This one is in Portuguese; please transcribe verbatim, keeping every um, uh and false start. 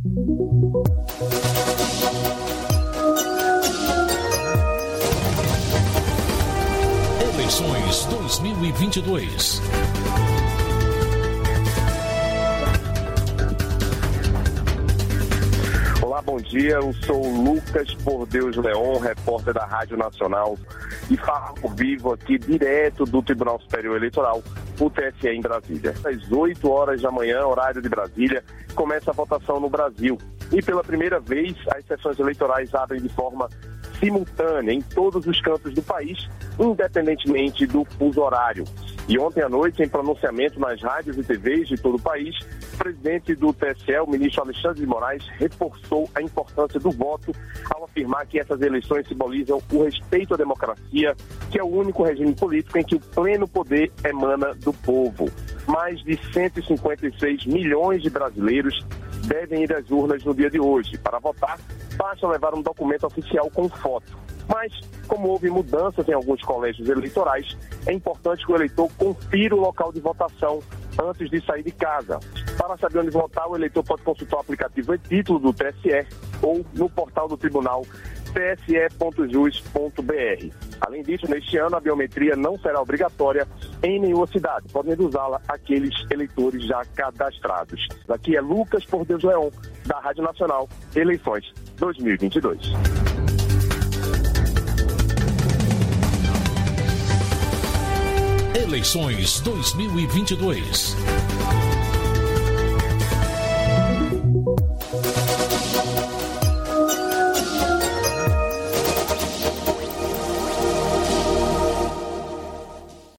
Eleições dois mil e vinte e dois. Olá, bom dia. Eu sou Lucas Por Deus Leon, repórter da Rádio Nacional, e falo ao vivo aqui direto do Tribunal Superior Eleitoral, o T S E em Brasília. Às oito horas da manhã, horário de Brasília, começa a votação no Brasil. E pela primeira vez, as sessões eleitorais abrem de forma simultânea em todos os cantos do país, independentemente do fuso horário. E ontem à noite, em pronunciamento nas rádios e T Vs de todo o país, o presidente do T S E, o ministro Alexandre de Moraes, reforçou a importância do voto ao afirmar que essas eleições simbolizam o respeito à democracia, que é o único regime político em que o pleno poder emana do povo. Mais de cento e cinquenta e seis milhões de brasileiros devem ir às urnas no dia de hoje. Para votar, basta levar um documento oficial com foto. Mas, como houve mudanças em alguns colégios eleitorais, é importante que o eleitor confira o local de votação antes de sair de casa. Para saber onde votar, o eleitor pode consultar o aplicativo e-título do T S E ou no portal do tribunal t s e ponto jus ponto b r. Além disso, neste ano, a biometria não será obrigatória em nenhuma cidade. Podem usá-la aqueles eleitores já cadastrados. Aqui é Lucas Por Deus Leon, da Rádio Nacional, Eleições dois mil e vinte e dois. Eleições dois mil e vinte e dois.